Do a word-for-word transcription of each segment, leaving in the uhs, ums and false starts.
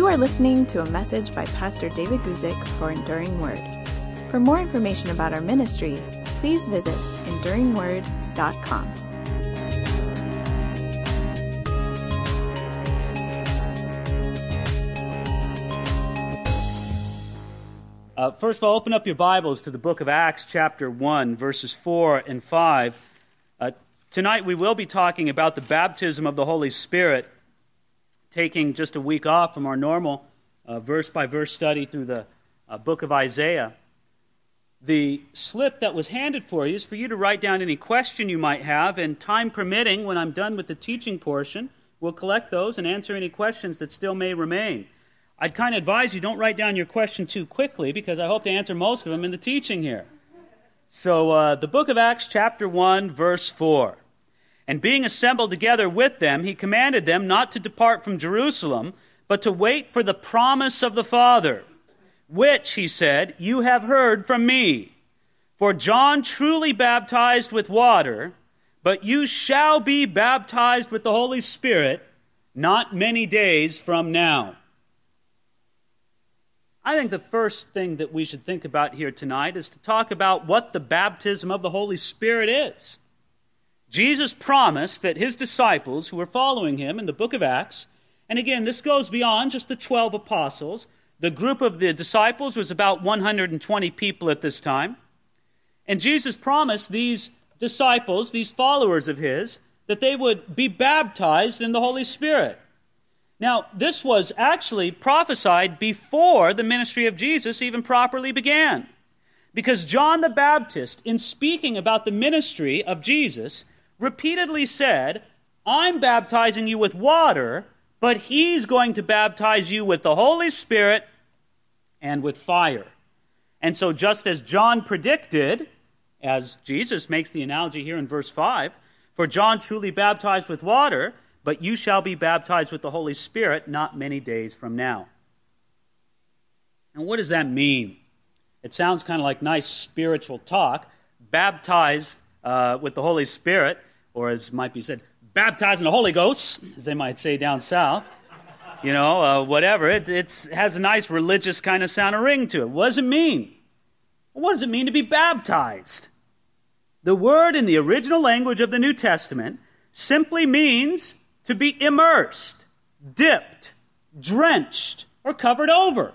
You are listening to a message by Pastor David Guzik for Enduring Word. For more information about our ministry, please visit enduring word dot com. Uh, first of all, open up your Bibles to the book of Acts, chapter one, verses four and five. Uh, tonight we will be talking about the baptism of the Holy Spirit, taking just a week off from our normal uh, verse-by-verse study through the uh, book of Isaiah. The slip that was handed for you is for you to write down any question you might have, and time permitting, when I'm done with the teaching portion, we'll collect those and answer any questions that still may remain. I'd kind of advise you don't write down your question too quickly, because I hope to answer most of them in the teaching here. So, uh, the book of Acts, chapter one, verse four. And being assembled together with them, he commanded them not to depart from Jerusalem, but to wait for the promise of the Father, which, he said, you have heard from me. For John truly baptized with water, but you shall be baptized with the Holy Spirit not many days from now. I think the first thing that we should think about here tonight is to talk about what the baptism of the Holy Spirit is. Jesus promised that his disciples who were following him in the book of Acts, and again, this goes beyond just the twelve apostles. The group of the disciples was about one hundred twenty people at this time. And Jesus promised these disciples, these followers of his, that they would be baptized in the Holy Spirit. Now, this was actually prophesied before the ministry of Jesus even properly began. Because John the Baptist, in speaking about the ministry of Jesus, repeatedly said, I'm baptizing you with water, but he's going to baptize you with the Holy Spirit and with fire. And so just as John predicted, as Jesus makes the analogy here in verse five, for John truly baptized with water, but you shall be baptized with the Holy Spirit not many days from now. And what does that mean? It sounds kind of like nice spiritual talk. Baptized uh, with the Holy Spirit, or as might be said, baptized in the Holy Ghost, as they might say down south. You know, uh, whatever. It it's, has a nice religious kind of sound or ring to it. What does it mean? What does it mean to be baptized? The word in the original language of the New Testament simply means to be immersed, dipped, drenched, or covered over.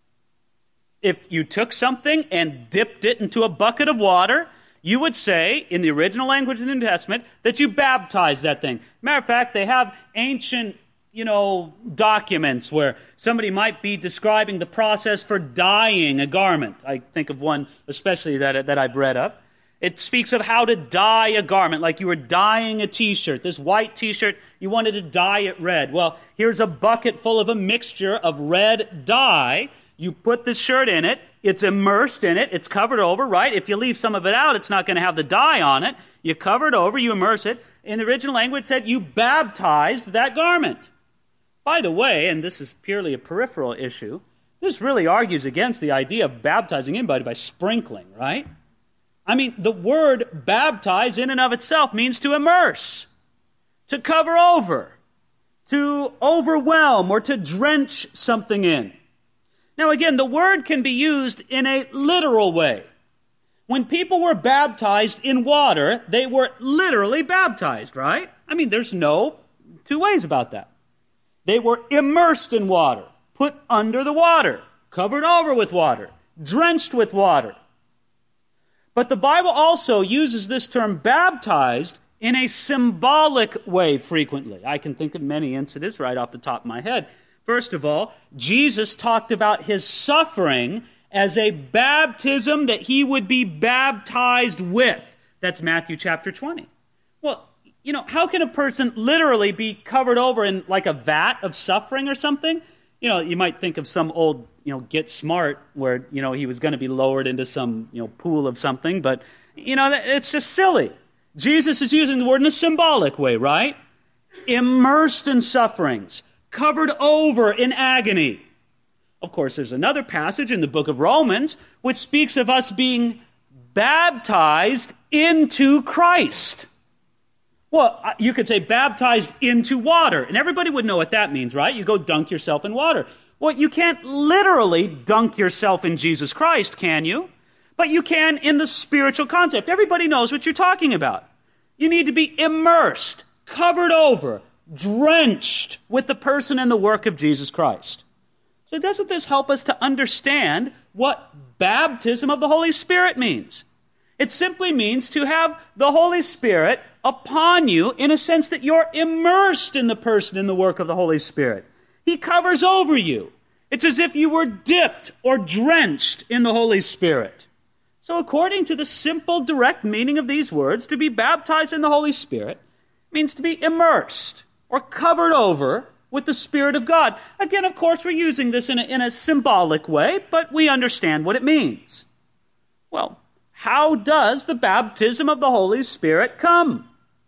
If you took something and dipped it into a bucket of water, you would say, in the original language of the New Testament, that you baptized that thing. Matter of fact, they have ancient, you know, documents where somebody might be describing the process for dyeing a garment. I think of one especially that, that I've read of. It speaks of how to dye a garment, like you were dyeing a t-shirt. This white t-shirt, you wanted to dye it red. Well, here's a bucket full of a mixture of red dye. You put the shirt in it. It's immersed in it. It's covered over, right? If you leave some of it out, it's not going to have the dye on it. You cover it over, you immerse it. In the original language, it said you baptized that garment. By the way, and this is purely a peripheral issue, this really argues against the idea of baptizing anybody by sprinkling, right? I mean, the word baptize in and of itself means to immerse, to cover over, to overwhelm, or to drench something in. Now again, the word can be used in a literal way. When people were baptized in water, they were literally baptized, right? I mean, there's no two ways about that. They were immersed in water, put under the water, covered over with water, drenched with water. But the Bible also uses this term baptized in a symbolic way frequently. I can think of many incidents right off the top of my head. First of all, Jesus talked about his suffering as a baptism that he would be baptized with. That's Matthew chapter twenty. Well, you know, how can a person literally be covered over in like a vat of suffering or something? You know, you might think of some old, you know, Get Smart where, you know, he was going to be lowered into some, you know, pool of something, but, you know, it's just silly. Jesus is using the word in a symbolic way, right? Immersed in sufferings, covered over in agony. Of course, there's another passage in the book of Romans which speaks of us being baptized into Christ. Well, you could say baptized into water, and everybody would know what that means, right? You go dunk yourself in water. Well, you can't literally dunk yourself in Jesus Christ, can you? But you can in the spiritual concept. Everybody knows what you're talking about. You need to be immersed, covered over, drenched with the person and the work of Jesus Christ. So doesn't this help us to understand what baptism of the Holy Spirit means? It simply means to have the Holy Spirit upon you in a sense that you're immersed in the person and the work of the Holy Spirit. He covers over you. It's as if you were dipped or drenched in the Holy Spirit. So according to the simple, direct meaning of these words, to be baptized in the Holy Spirit means to be immersed or covered over with the Spirit of God. Again, of course, we're using this in a, in a symbolic way, but we understand what it means. Well, how does the baptism of the Holy Spirit come?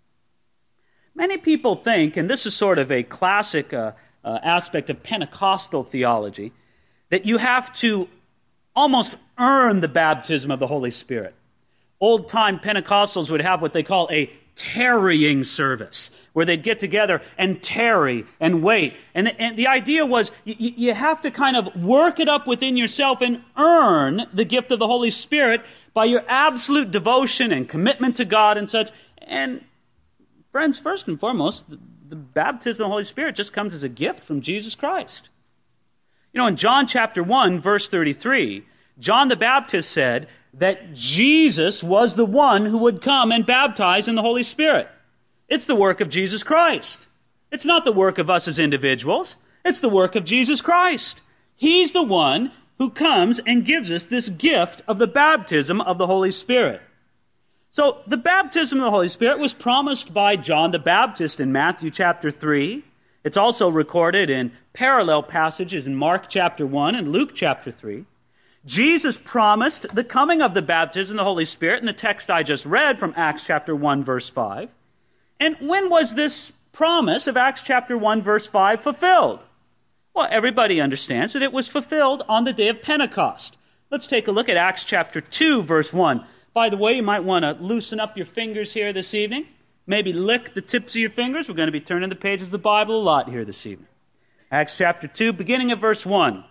Many people think, and this is sort of a classic uh, uh, aspect of Pentecostal theology, that you have to almost earn the baptism of the Holy Spirit. Old-time Pentecostals would have what they call a tarrying service, where they'd get together and tarry and wait. And the, and the idea was you, you have to kind of work it up within yourself and earn the gift of the Holy Spirit by your absolute devotion and commitment to God and such. And friends, first and foremost, the, the baptism of the Holy Spirit just comes as a gift from Jesus Christ. You know, in John chapter one, verse thirty-three, John the Baptist said that Jesus was the one who would come and baptize in the Holy Spirit. It's the work of Jesus Christ. It's not the work of us as individuals. It's the work of Jesus Christ. He's the one who comes and gives us this gift of the baptism of the Holy Spirit. So the baptism of the Holy Spirit was promised by John the Baptist in Matthew chapter three. It's also recorded in parallel passages in Mark chapter one and Luke chapter three. Jesus promised the coming of the baptism of the Holy Spirit in the text I just read from Acts chapter one, verse five. And when was this promise of Acts chapter one, verse five fulfilled? Well, everybody understands that it was fulfilled on the day of Pentecost. Let's take a look at Acts chapter two, verse one. By the way, you might want to loosen up your fingers here this evening. Maybe lick the tips of your fingers. We're going to be turning the pages of the Bible a lot here this evening. Acts chapter two, beginning at verse one.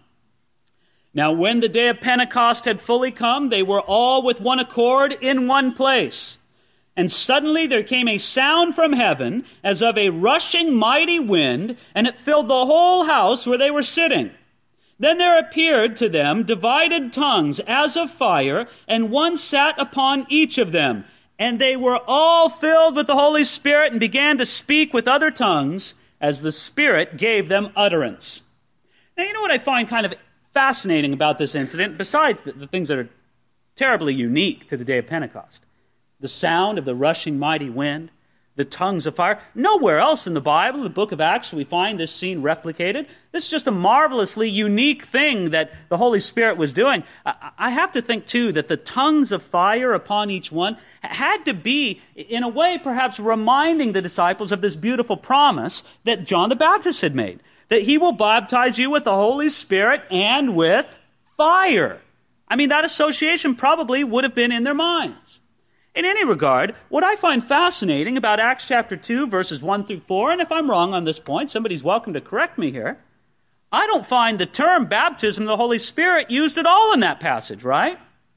Now when the day of Pentecost had fully come, they were all with one accord in one place. And suddenly there came a sound from heaven as of a rushing mighty wind, and it filled the whole house where they were sitting. Then there appeared to them divided tongues as of fire, and one sat upon each of them. And they were all filled with the Holy Spirit and began to speak with other tongues as the Spirit gave them utterance. Now, you know what I find kind of fascinating about this incident, besides the, the things that are terribly unique to the day of Pentecost? The sound of the rushing mighty wind, the tongues of fire. Nowhere else in the Bible, the book of Acts, we find this scene replicated. This is just a marvelously unique thing that the Holy Spirit was doing. I, I have to think, too, that the tongues of fire upon each one had to be, in a way, perhaps reminding the disciples of this beautiful promise that John the Baptist had made, that he will baptize you with the Holy Spirit and with fire. I mean, that association probably would have been in their minds. In any regard, what I find fascinating about Acts chapter two, verses one through four, and if I'm wrong on this point, somebody's welcome to correct me here, I don't find the term baptism of the Holy Spirit used at all in that passage, right?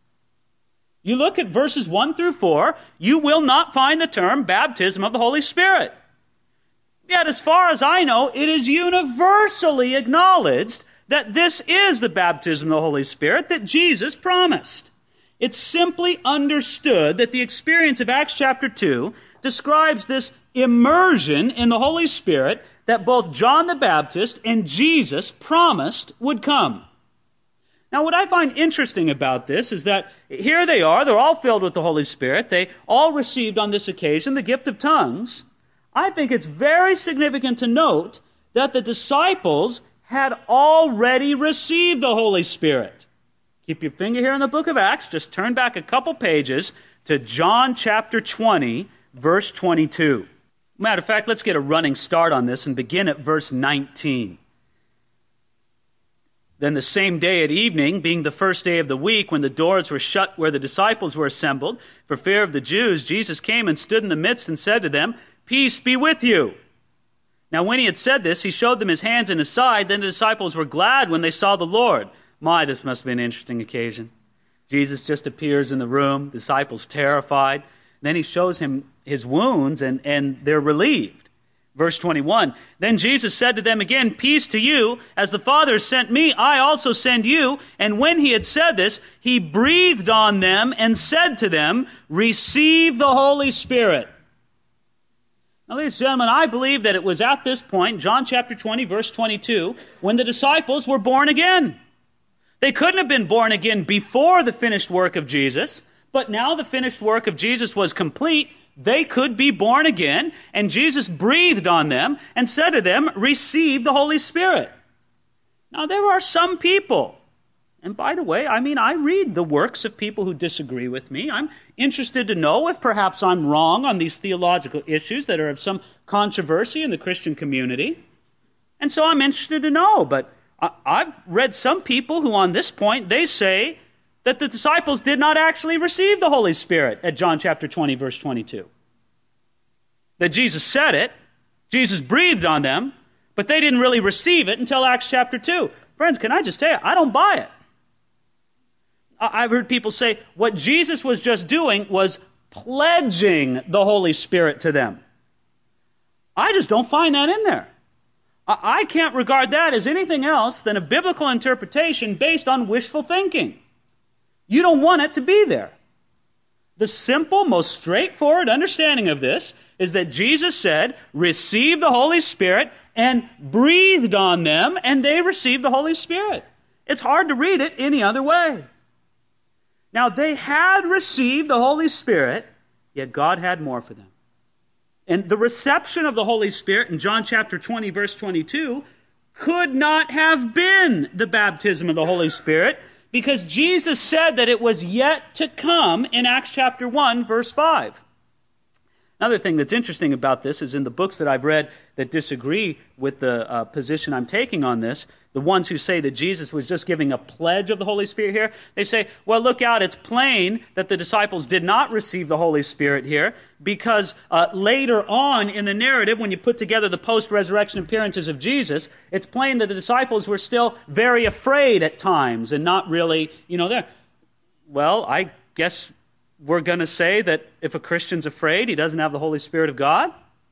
You look at verses one through four, you will not find the term baptism of the Holy Spirit. Yet, as far as I know, it is universally acknowledged that this is the baptism of the Holy Spirit that Jesus promised. It's simply understood that the experience of Acts chapter two describes this immersion in the Holy Spirit that both John the Baptist and Jesus promised would come. Now, what I find interesting about this is that here they are, they're all filled with the Holy Spirit. They all received on this occasion the gift of tongues. I think it's very significant to note that the disciples had already received the Holy Spirit. Keep your finger here in the book of Acts. Just turn back a couple pages to John chapter twenty, verse twenty-two. Matter of fact, let's get a running start on this and begin at verse nineteen. Then the same day at evening, being the first day of the week, when the doors were shut where the disciples were assembled, for fear of the Jews, Jesus came and stood in the midst and said to them, "Peace be with you." Now when he had said this, he showed them his hands and his side. Then the disciples were glad when they saw the Lord. My, this must have been an interesting occasion. Jesus just appears in the room, disciples terrified. Then he shows him his wounds, and, and they're relieved. Verse twenty-one, then Jesus said to them again, peace to you. As the Father sent me, I also send you. And when he had said this, he breathed on them and said to them, receive the Holy Spirit. Now, ladies and gentlemen, I believe that it was at this point, John chapter twenty, verse twenty-two, when the disciples were born again. They couldn't have been born again before the finished work of Jesus, but now the finished work of Jesus was complete. They could be born again, and Jesus breathed on them and said to them, receive the Holy Spirit. Now, there are some people, and by the way, I mean, I read the works of people who disagree with me. I'm interested to know if perhaps I'm wrong on these theological issues that are of some controversy in the Christian community. And so I'm interested to know, but I, I've read some people who on this point, they say that the disciples did not actually receive the Holy Spirit at John chapter twenty, verse twenty-two. That Jesus said it, Jesus breathed on them, but they didn't really receive it until Acts chapter two. Friends, can I just tell you, I don't buy it. I've heard people say what Jesus was just doing was pledging the Holy Spirit to them. I just don't find that in there. I can't regard that as anything else than a biblical interpretation based on wishful thinking. You don't want it to be there. The simple, most straightforward understanding of this is that Jesus said, receive the Holy Spirit, and breathed on them, and they received the Holy Spirit. It's hard to read it any other way. Now, they had received the Holy Spirit, yet God had more for them. And the reception of the Holy Spirit in John chapter twenty, verse twenty-two, could not have been the baptism of the Holy Spirit, because Jesus said that it was yet to come in Acts chapter one, verse five. Another thing that's interesting about this is in the books that I've read that disagree with the uh, position I'm taking on this, the ones who say that Jesus was just giving a pledge of the Holy Spirit here, they say, well, look out, it's plain that the disciples did not receive the Holy Spirit here, because uh, later on in the narrative, when you put together the post-resurrection appearances of Jesus, it's plain that the disciples were still very afraid at times and not really, you know, there. Well, I guess we're going to say that if a Christian's afraid, he doesn't have the Holy Spirit of God?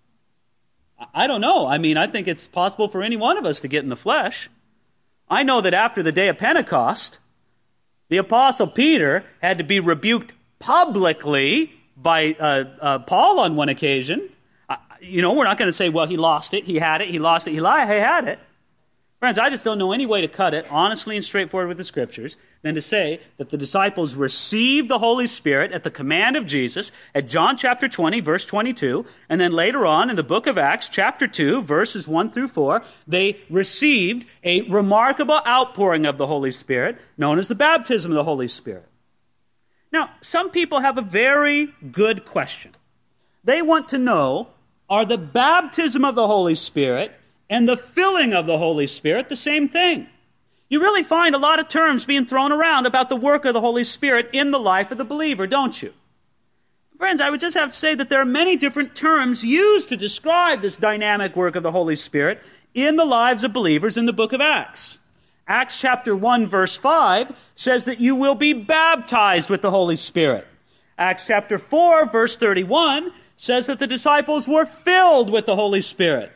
I don't know. I mean, I think it's possible for any one of us to get in the flesh. I know that after the day of Pentecost, the Apostle Peter had to be rebuked publicly by uh, uh, Paul on one occasion. Uh, you know, we're not going to say, well, he lost it, he had it, he lost it, he, li- he had it. Friends, I just don't know any way to cut it, honestly and straightforward with the Scriptures, than to say that the disciples received the Holy Spirit at the command of Jesus at John chapter twenty, verse twenty-two, and then later on in the book of Acts, chapter two, verses one through four, they received a remarkable outpouring of the Holy Spirit, known as the baptism of the Holy Spirit. Now, some people have a very good question. They want to know, are the baptism of the Holy Spirit and the filling of the Holy Spirit the same thing? You really find a lot of terms being thrown around about the work of the Holy Spirit in the life of the believer, don't you? Friends, I would just have to say that there are many different terms used to describe this dynamic work of the Holy Spirit in the lives of believers in the book of Acts. Acts chapter one, verse five says that you will be baptized with the Holy Spirit. Acts chapter four, verse thirty-one says that the disciples were filled with the Holy Spirit.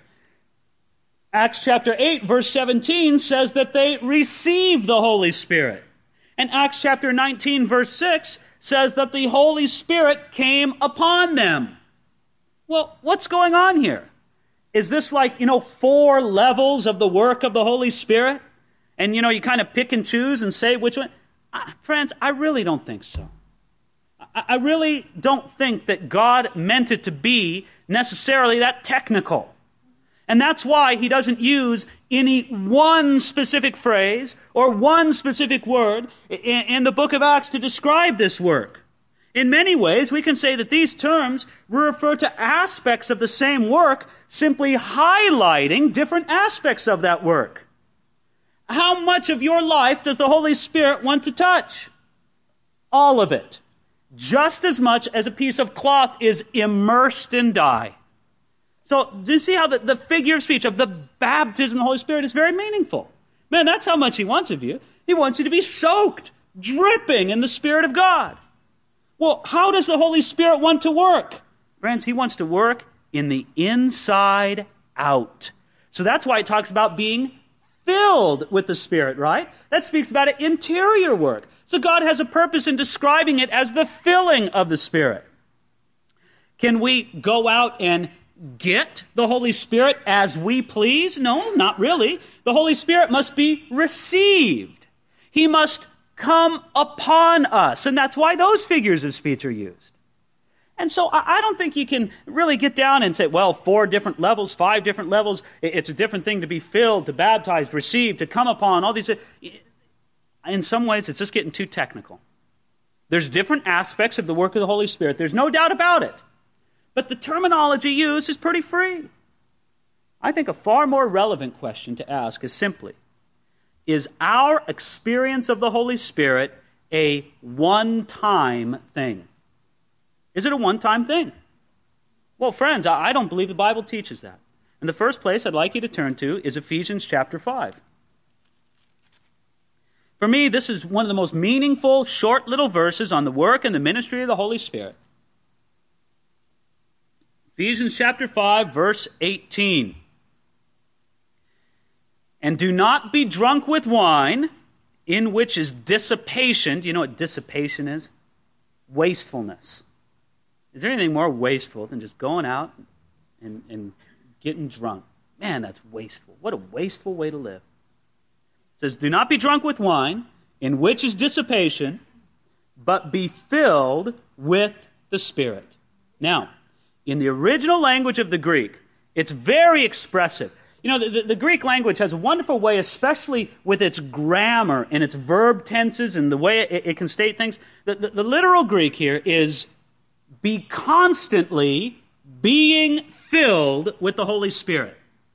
Acts chapter eight, verse seventeen says that they received the Holy Spirit. And Acts chapter nineteen, verse six says that the Holy Spirit came upon them. Well, what's going on here? Is this like, you know, four levels of the work of the Holy Spirit? And, you know, you kind of pick and choose and say which one? Uh, friends, I really don't think so. I, I really don't think that God meant it to be necessarily that technical. And that's why he doesn't use any one specific phrase or one specific word in, in the book of Acts to describe this work. In many ways, we can say that these terms refer to aspects of the same work, simply highlighting different aspects of that work. How much of your life does the Holy Spirit want to touch? All of it. Just as much as a piece of cloth is immersed in dye. So do you see how the, the figure of speech of the baptism of the Holy Spirit is very meaningful? Man, that's how much he wants of you. He wants you to be soaked, dripping in the Spirit of God. Well, how does the Holy Spirit want to work? Friends, he wants to work in the inside out. So that's why it talks about being filled with the Spirit, right? That speaks about an interior work. So God has a purpose in describing it as the filling of the Spirit. Can we go out and get the Holy Spirit as we please? No, not really. The Holy Spirit must be received. He must come upon us. And that's why those figures of speech are used. And so I don't think you can really get down and say, well, four different levels, five different levels. It's a different thing to be filled, to baptized, received, to come upon, all these. In some ways, it's just getting too technical. There's different aspects of the work of the Holy Spirit. There's no doubt about it. But the terminology used is pretty free. I think a far more relevant question to ask is simply, is our experience of the Holy Spirit a one-time thing? Is it a one-time thing? Well, friends, I don't believe the Bible teaches that. And the first place I'd like you to turn to is Ephesians chapter five. For me, this is one of the most meaningful, short little verses on the work and the ministry of the Holy Spirit. Ephesians chapter five, verse eighteen. And do not be drunk with wine, in which is dissipation. Do you know what dissipation is? Wastefulness. Is there anything more wasteful than just going out and, and getting drunk? Man, that's wasteful. What a wasteful way to live. It says, do not be drunk with wine, in which is dissipation, but be filled with the Spirit. Now, in the original language of the Greek, it's very expressive. You know, the, the, the Greek language has a wonderful way, especially with its grammar and its verb tenses and the way it, it can state things. The, the, the literal Greek here is be constantly being filled with the Holy Spirit.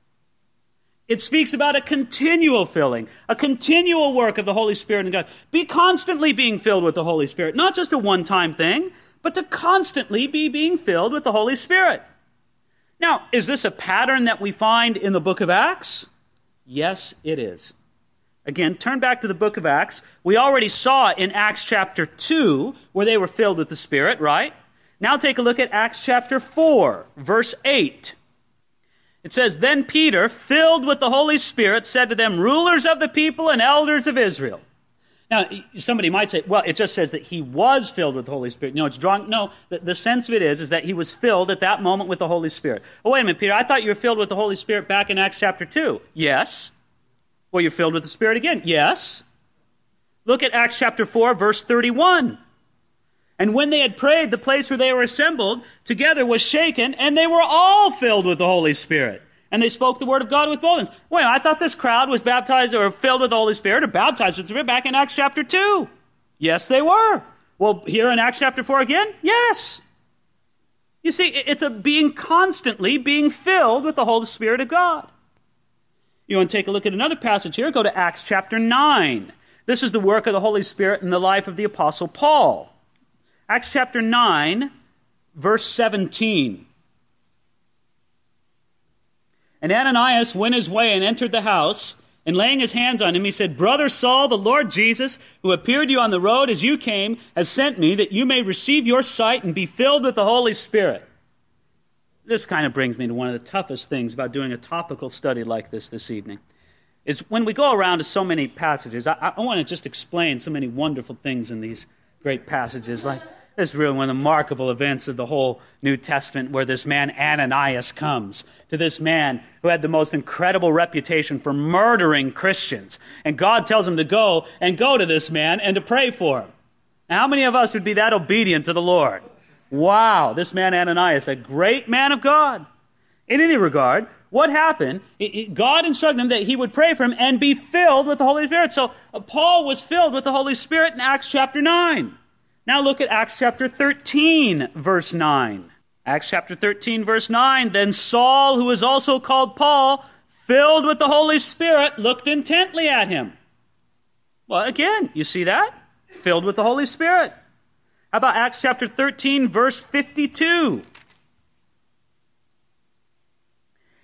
It speaks about a continual filling, a continual work of the Holy Spirit in God. Be constantly being filled with the Holy Spirit, not just a one-time thing, but to constantly be being filled with the Holy Spirit. Now, is this a pattern that we find in the book of Acts? Yes, it is. Again, turn back to the book of Acts. We already saw in Acts chapter two where they were filled with the Spirit, right? Now take a look at Acts chapter four, verse eight. It says, then Peter, filled with the Holy Spirit, said to them, rulers of the people and elders of Israel. Now, somebody might say, well, it just says that he was filled with the Holy Spirit. No, it's drunk. No, the, the sense of it is, is that he was filled at that moment with the Holy Spirit. Oh, wait a minute, Peter, I thought you were filled with the Holy Spirit back in Acts chapter two. Yes. Well, you're filled with the Spirit again. Yes. Look at Acts chapter four, verse thirty-one. And when they had prayed, the place where they were assembled together was shaken, and they were all filled with the Holy Spirit. And they spoke the word of God with boldness. Wait, I thought this crowd was baptized or filled with the Holy Spirit or baptized with the Spirit back in Acts chapter two. Yes, they were. Well, here in Acts chapter four again? Yes. You see, it's a being constantly being filled with the Holy Spirit of God. You want to take a look at another passage here? Go to Acts chapter nine. This is the work of the Holy Spirit in the life of the Apostle Paul. Acts chapter nine, verse seventeen. And Ananias went his way and entered the house, and laying his hands on him, he said, Brother Saul, the Lord Jesus, who appeared to you on the road as you came, has sent me that you may receive your sight and be filled with the Holy Spirit. This kind of brings me to one of the toughest things about doing a topical study like this this evening, is when we go around to so many passages, I, I want to just explain so many wonderful things in these great passages, like this is really one of the remarkable events of the whole New Testament, where this man Ananias comes to this man who had the most incredible reputation for murdering Christians. And God tells him to go and go to this man and to pray for him. Now, how many of us would be that obedient to the Lord? Wow, this man Ananias, a great man of God. In any regard, what happened? God instructed him that he would pray for him and be filled with the Holy Spirit. So uh, Paul was filled with the Holy Spirit in Acts chapter nine. Now look at Acts chapter thirteen, verse nine. Acts chapter thirteen, verse nine. Then Saul, who is also called Paul, filled with the Holy Spirit, looked intently at him. Well, again, you see that? Filled with the Holy Spirit. How about Acts chapter thirteen, verse fifty-two?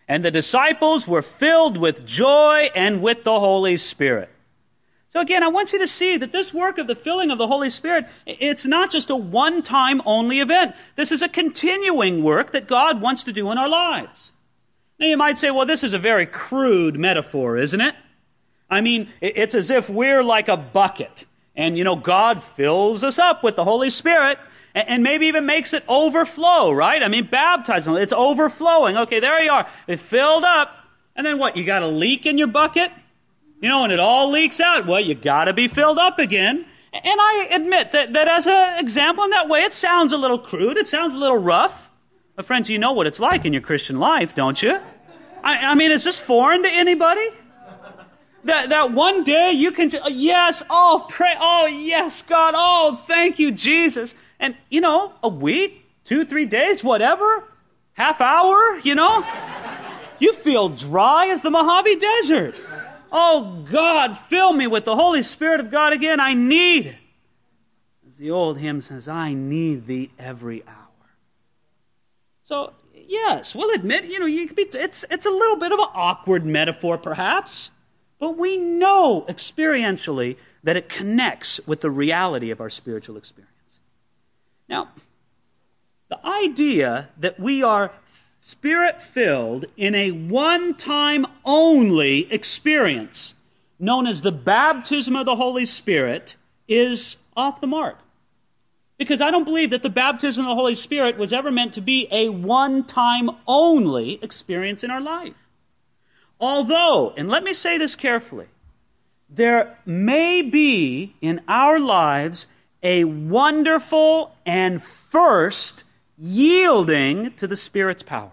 and the disciples were filled with joy and with the Holy Spirit. So again, I want you to see that this work of the filling of the Holy Spirit, it's not just a one-time only event. This is a continuing work that God wants to do in our lives. Now you might say, well, this is a very crude metaphor, isn't it? I mean, it's as if we're like a bucket, and, you know, God fills us up with the Holy Spirit, and maybe even makes it overflow, right? I mean, baptizing, it's overflowing. Okay, there you are. It filled up, and then what, you got a leak in your bucket? You know, and it all leaks out. Well, you got to be filled up again. And I admit that, that as an example in that way, it sounds a little crude. It sounds a little rough. But friends, you know what it's like in your Christian life, don't you? I, I mean, is this foreign to anybody? That that one day you can, just, yes, oh, pray, oh, yes, God, oh, thank you, Jesus. And, you know, a week, two, three days, whatever, half hour, you know, you feel dry as the Mojave Desert. Oh, God, fill me with the Holy Spirit of God again. I need it. As the old hymn says, I need thee every hour. So, yes, we'll admit, you know, you could be, it's, it's a little bit of an awkward metaphor, perhaps. But we know experientially that it connects with the reality of our spiritual experience. Now, the idea that we are Spirit-filled in a one-time only experience known as the baptism of the Holy Spirit is off the mark. Because I don't believe that the baptism of the Holy Spirit was ever meant to be a one-time only experience in our life. Although, and let me say this carefully, there may be in our lives a wonderful and first yielding to the Spirit's power.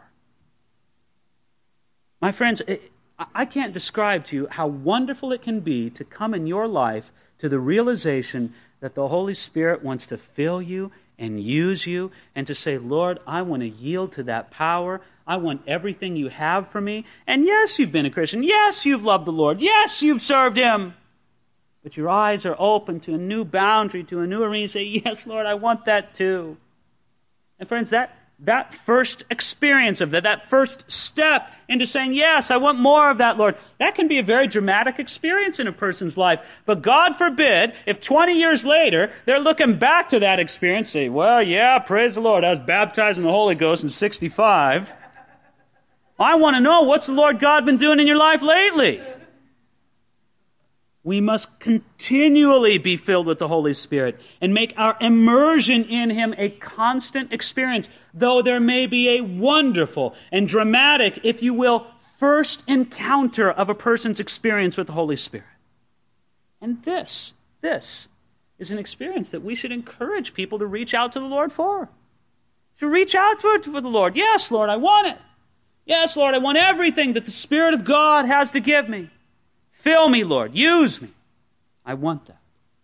My friends, I can't describe to you how wonderful it can be to come in your life to the realization that the Holy Spirit wants to fill you and use you and to say, Lord, I want to yield to that power. I want everything you have for me. And yes, you've been a Christian. Yes, you've loved the Lord. Yes, you've served Him. But your eyes are open to a new boundary, to a new arena. You say, yes, Lord, I want that too. And friends, that, that first experience of that, that first step into saying, yes, I want more of that, Lord, that can be a very dramatic experience in a person's life. But God forbid, if twenty years later, they're looking back to that experience and say, well, yeah, praise the Lord, I was baptized in the Holy Ghost in sixty-five. I want to know, what's the Lord God been doing in your life lately? We must continually be filled with the Holy Spirit and make our immersion in Him a constant experience, though there may be a wonderful and dramatic, if you will, first encounter of a person's experience with the Holy Spirit. And this, this is an experience that we should encourage people to reach out to the Lord for. To reach out for, for the Lord. Yes, Lord, I want it. Yes, Lord, I want everything that the Spirit of God has to give me. Fill me, Lord. Use me. I want that.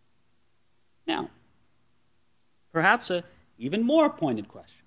Now, perhaps an even more pointed question.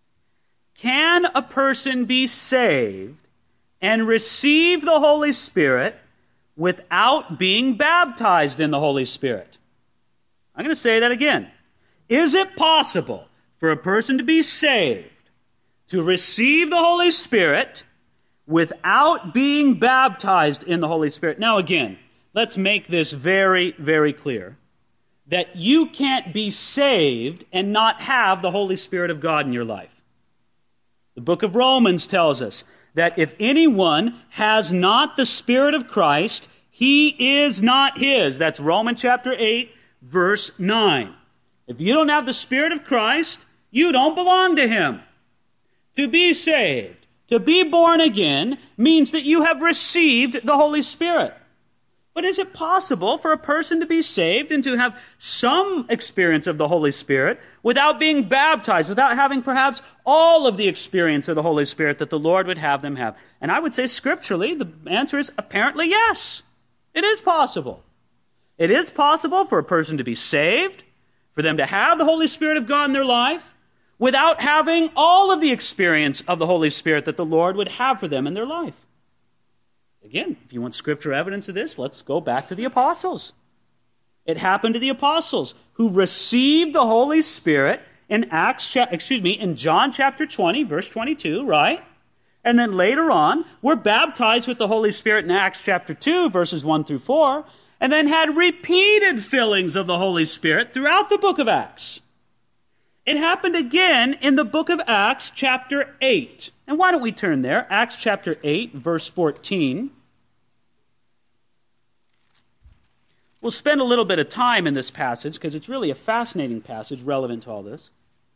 Can a person be saved and receive the Holy Spirit without being baptized in the Holy Spirit? I'm going to say that again. Is it possible for a person to be saved, to receive the Holy Spirit, without being baptized in the Holy Spirit? Now again, let's make this very, very clear. That you can't be saved and not have the Holy Spirit of God in your life. The book of Romans tells us that if anyone has not the Spirit of Christ, he is not his. That's Romans chapter eight, verse nine. If you don't have the Spirit of Christ, you don't belong to Him. To be saved, to be born again, means that you have received the Holy Spirit. But is it possible for a person to be saved and to have some experience of the Holy Spirit without being baptized, without having perhaps all of the experience of the Holy Spirit that the Lord would have them have? And I would say scripturally, the answer is apparently yes. It is possible. It is possible for a person to be saved, for them to have the Holy Spirit of God in their life, without having all of the experience of the Holy Spirit that the Lord would have for them in their life. Again, if you want scripture evidence of this, let's go back to the apostles. It happened to the apostles who received the Holy Spirit in Acts, excuse me, in John chapter twenty, verse twenty-two, right? And then later on, were baptized with the Holy Spirit in Acts chapter two, verses one through four, and then had repeated fillings of the Holy Spirit throughout the book of Acts. It happened again in the book of Acts chapter eight. And why don't we turn there? Acts chapter eight, verse fourteen. We'll spend a little bit of time in this passage because it's really a fascinating passage relevant to all this.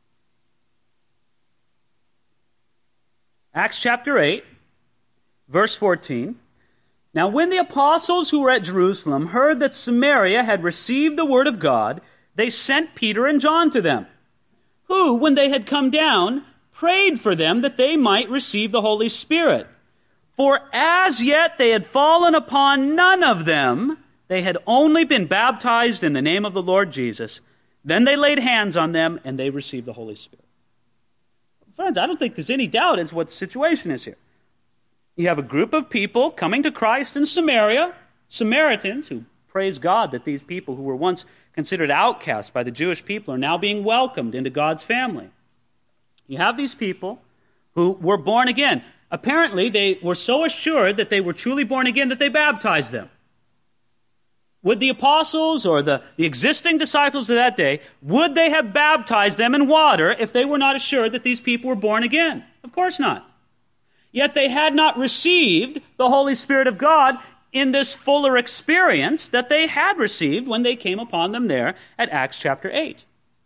Acts chapter eight, verse fourteen. Now when the apostles who were at Jerusalem heard that Samaria had received the word of God, they sent Peter and John to them, who, when they had come down, prayed for them that they might receive the Holy Spirit. For as yet they had fallen upon none of them. They had only been baptized in the name of the Lord Jesus. Then they laid hands on them, and they received the Holy Spirit. Friends, I don't think there's any doubt as to what the situation is here. You have a group of people coming to Christ in Samaria, Samaritans, who praise God that these people who were once considered outcasts by the Jewish people are now being welcomed into God's family. You have these people who were born again. Apparently, they were so assured that they were truly born again that they baptized them. Would the apostles or the, the existing disciples of that day, would they have baptized them in water if they were not assured that these people were born again? Of course not. Yet they had not received the Holy Spirit of God in this fuller experience that they had received when they came upon them there at Acts chapter eight.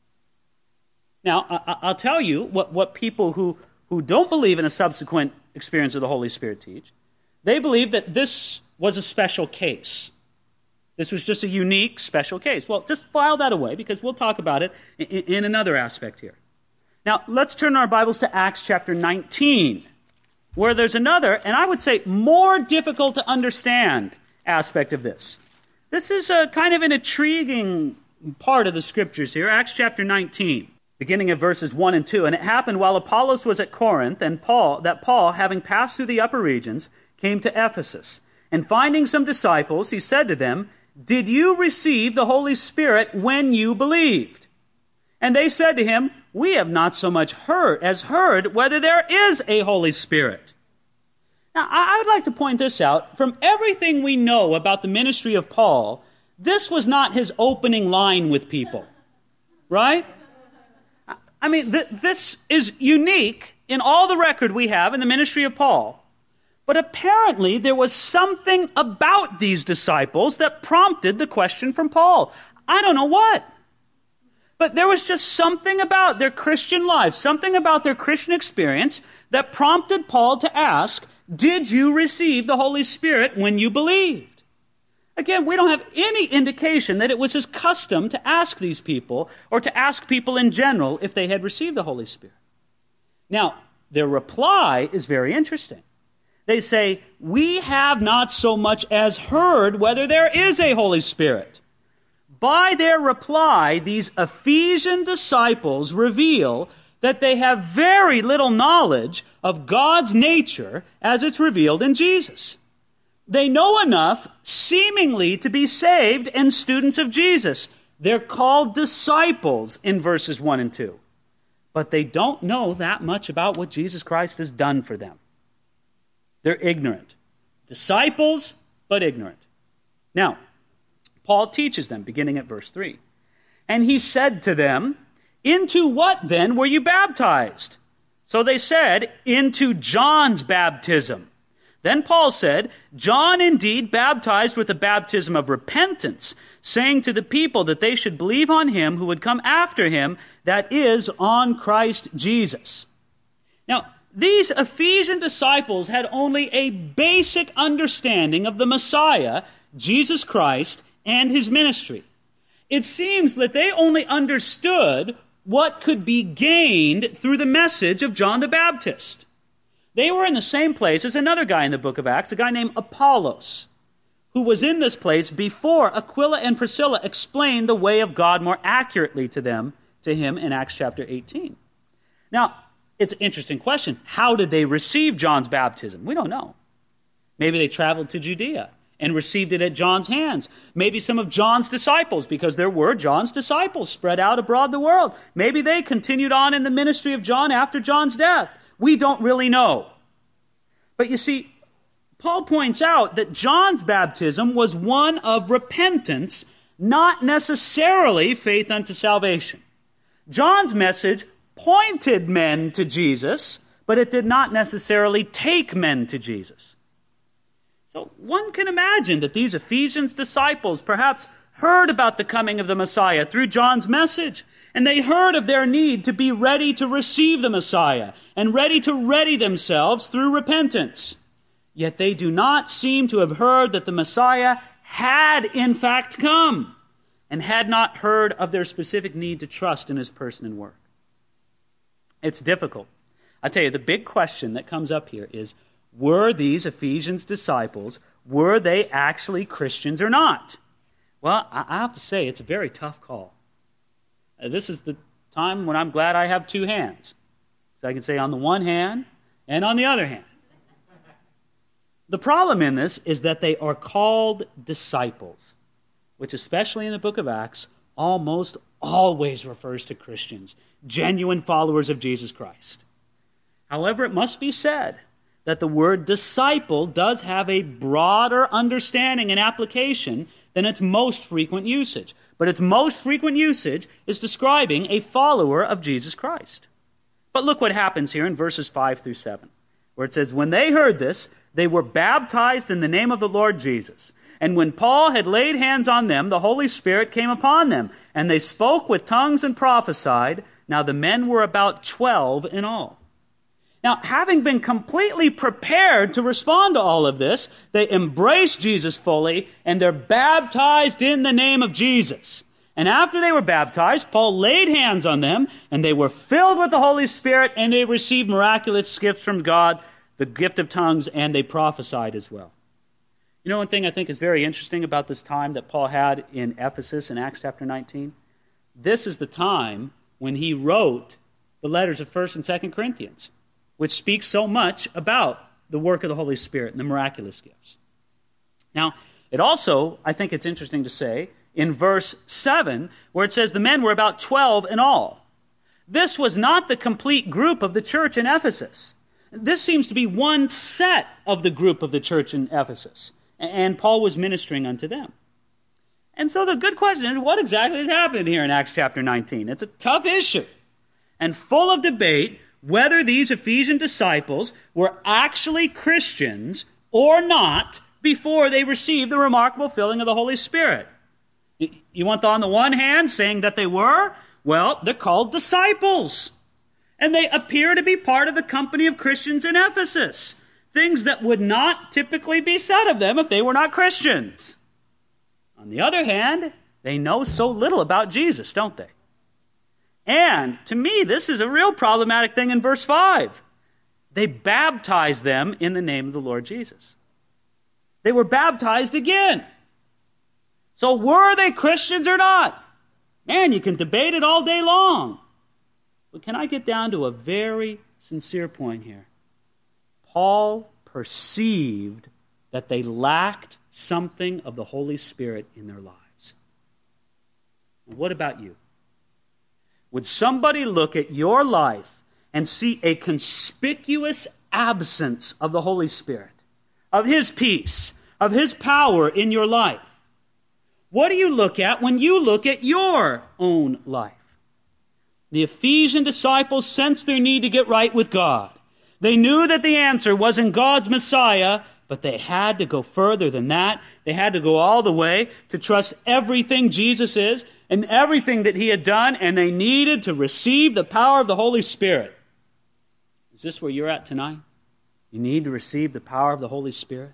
Now, I, I'll tell you what, what people who, who don't believe in a subsequent experience of the Holy Spirit teach. They believe that this was a special case. This was just a unique, special case. Well, just file that away because we'll talk about it in, in another aspect here. Now, let's turn our Bibles to Acts chapter nineteen, where there's another, and I would say more difficult to understand aspect of this. This is a kind of an intriguing part of the Scriptures here, Acts chapter nineteen, beginning at verses one and two. And it happened while Apollos was at Corinth, and Paul, that Paul, having passed through the upper regions, came to Ephesus. And finding some disciples, he said to them, "Did you receive the Holy Spirit when you believed?" And they said to him, "We have not so much heard as heard whether there is a Holy Spirit." Now, I would like to point this out. From everything we know about the ministry of Paul, this was not his opening line with people, right? I mean, th- this is unique in all the record we have in the ministry of Paul. But apparently there was something about these disciples that prompted the question from Paul. I don't know what. But there was just something about their Christian life, something about their Christian experience that prompted Paul to ask, did you receive the Holy Spirit when you believed? Again, we don't have any indication that it was his custom to ask these people or to ask people in general if they had received the Holy Spirit. Now, their reply is very interesting. They say, "We have not so much as heard whether there is a Holy Spirit." By their reply, these Ephesian disciples reveal that they have very little knowledge of God's nature as it's revealed in Jesus. They know enough, seemingly, to be saved and students of Jesus. They're called disciples in verses one and two. But they don't know that much about what Jesus Christ has done for them. They're ignorant. Disciples, but ignorant. Now, Paul teaches them, beginning at verse three. And he said to them, "Into what then were you baptized?" So they said, "Into John's baptism." Then Paul said, "John indeed baptized with the baptism of repentance, saying to the people that they should believe on him who would come after him, that is, on Christ Jesus." Now, these Ephesian disciples had only a basic understanding of the Messiah, Jesus Christ, and his ministry. It seems that they only understood what could be gained through the message of John the Baptist. They were in the same place as another guy in the book of Acts, a guy named Apollos, who was in this place before Aquila and Priscilla explained the way of God more accurately to them, to him in Acts chapter eighteen. Now, it's an interesting question. How did they receive John's baptism? We don't know. Maybe they traveled to Judea and received it at John's hands. Maybe some of John's disciples, because there were John's disciples spread out abroad the world. Maybe they continued on in the ministry of John after John's death. We don't really know. But you see, Paul points out that John's baptism was one of repentance, not necessarily faith unto salvation. John's message pointed men to Jesus, but it did not necessarily take men to Jesus. So one can imagine that these Ephesians disciples perhaps heard about the coming of the Messiah through John's message, and they heard of their need to be ready to receive the Messiah and ready to ready themselves through repentance. Yet they do not seem to have heard that the Messiah had in fact come, and had not heard of their specific need to trust in his person and work. It's difficult. I tell you, the big question that comes up here is, were these Ephesians disciples, were they actually Christians or not? Well, I have to say, it's a very tough call. Uh, this is the time when I'm glad I have two hands. So I can say on the one hand and on the other hand. The problem in this is that they are called disciples, which especially in the book of Acts almost always refers to Christians, genuine followers of Jesus Christ. However, it must be said that the word disciple does have a broader understanding and application than its most frequent usage. But its most frequent usage is describing a follower of Jesus Christ. But look what happens here in verses five through seven, where it says, "When they heard this, they were baptized in the name of the Lord Jesus. And when Paul had laid hands on them, the Holy Spirit came upon them, and they spoke with tongues and prophesied. Now the men were about twelve in all." Now, having been completely prepared to respond to all of this, they embrace Jesus fully, and they're baptized in the name of Jesus. And after they were baptized, Paul laid hands on them, and they were filled with the Holy Spirit, and they received miraculous gifts from God, the gift of tongues, and they prophesied as well. You know, one thing I think is very interesting about this time that Paul had in Ephesus in Acts chapter nineteen? This is the time when he wrote the letters of First and Second Corinthians, which speaks so much about the work of the Holy Spirit and the miraculous gifts. Now, it also, I think it's interesting to say, in verse seven, where it says the men were about twelve in all. This was not the complete group of the church in Ephesus. This seems to be one set of the group of the church in Ephesus, and Paul was ministering unto them. And so the good question is, what exactly has happened here in Acts chapter nineteen? It's a tough issue and full of debate whether these Ephesian disciples were actually Christians or not before they received the remarkable filling of the Holy Spirit. You want the, on the one hand saying that they were? Well, they're called disciples. And they appear to be part of the company of Christians in Ephesus. Things that would not typically be said of them if they were not Christians. On the other hand, they know so little about Jesus, don't they? And to me, this is a real problematic thing in verse five. They baptized them in the name of the Lord Jesus. They were baptized again. So were they Christians or not? Man, you can debate it all day long. But can I get down to a very sincere point here? Paul perceived that they lacked something of the Holy Spirit in their lives. And what about you? Would somebody look at your life and see a conspicuous absence of the Holy Spirit, of His peace, of His power in your life? What do you look at when you look at your own life? The Ephesian disciples sensed their need to get right with God. They knew that the answer was in God's Messiah, but they had to go further than that. They had to go all the way to trust everything Jesus is and everything that He had done, and they needed to receive the power of the Holy Spirit. Is this where you're at tonight? You need to receive the power of the Holy Spirit?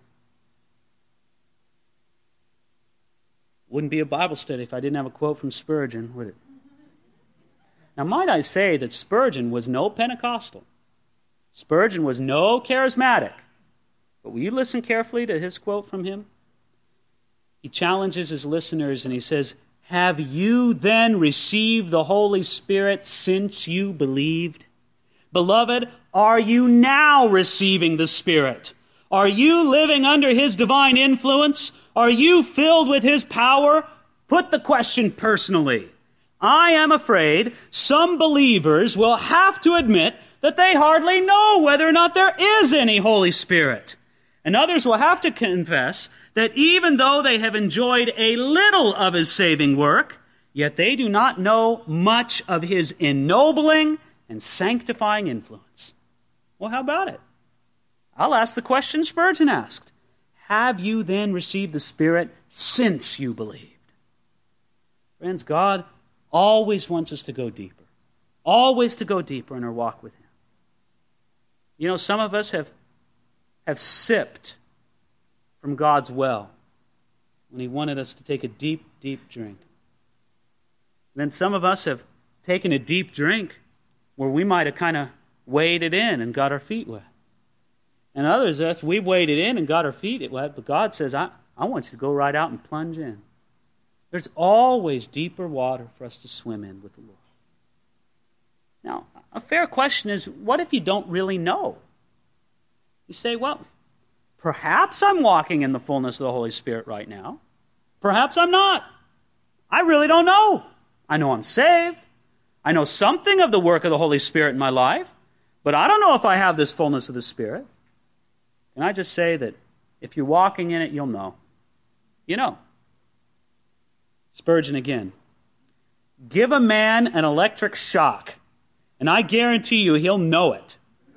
Wouldn't be a Bible study if I didn't have a quote from Spurgeon, would it? Now, might I say that Spurgeon was no Pentecostal. Spurgeon was no charismatic. But will you listen carefully to his quote from him? He challenges his listeners and he says, "Have you then received the Holy Spirit since you believed? Beloved, are you now receiving the Spirit? Are you living under His divine influence? Are you filled with His power? Put the question personally. I am afraid some believers will have to admit that they hardly know whether or not there is any Holy Spirit. And others will have to confess that even though they have enjoyed a little of his saving work, yet they do not know much of his ennobling and sanctifying influence. Well, how about it? I'll ask the question Spurgeon asked. Have you then received the Spirit since you believed? Friends, God always wants us to go deeper. Always to go deeper in our walk with him. You know, some of us have, have sipped from God's well when he wanted us to take a deep, deep drink. Then some of us have taken a deep drink where we might have kind of waded in and got our feet wet. And others of us, we've waded in and got our feet wet, but God says, I, I want you to go right out and plunge in. There's always deeper water for us to swim in with the Lord. Now, a fair question is, what if you don't really know? You say, well, perhaps I'm walking in the fullness of the Holy Spirit right now. Perhaps I'm not. I really don't know. I know I'm saved. I know something of the work of the Holy Spirit in my life, but I don't know if I have this fullness of the Spirit. Can I just say that if you're walking in it, you'll know. You know. Spurgeon again. Give a man an electric shock, and I guarantee you he'll know it.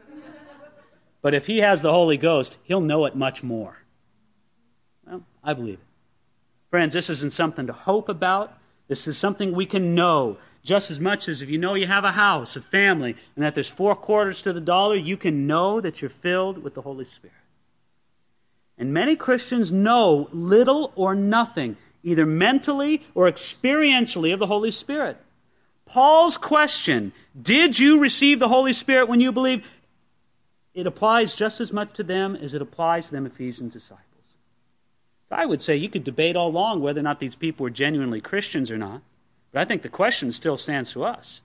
But if he has the Holy Ghost, he'll know it much more. Well, I believe it. Friends, this isn't something to hope about. This is something we can know. Just as much as if you know you have a house, a family, and that there's four quarters to the dollar, you can know that you're filled with the Holy Spirit. And many Christians know little or nothing, either mentally or experientially, of the Holy Spirit. Paul's question, did you receive the Holy Spirit when you believed? It applies just as much to them as it applies to them Ephesians disciples. So I would say you could debate all along whether or not these people were genuinely Christians or not, but I think the question still stands to us.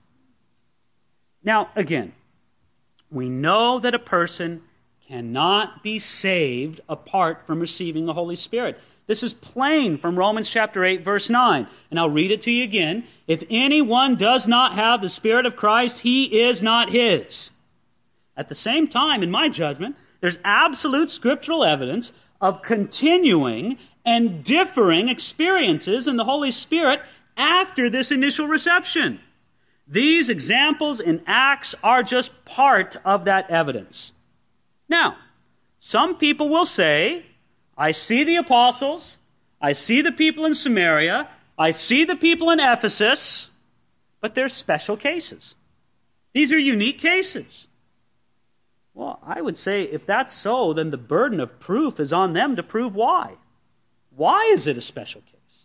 Now, again, we know that a person cannot be saved apart from receiving the Holy Spirit. This is plain from Romans chapter eight, verse nine. And I'll read it to you again. If anyone does not have the Spirit of Christ, he is not his. At the same time, in my judgment, there's absolute scriptural evidence of continuing and differing experiences in the Holy Spirit after this initial reception. These examples in Acts are just part of that evidence. Now, some people will say, I see the apostles, I see the people in Samaria, I see the people in Ephesus, but they're special cases. These are unique cases. Well, I would say if that's so, then the burden of proof is on them to prove why. Why is it a special case?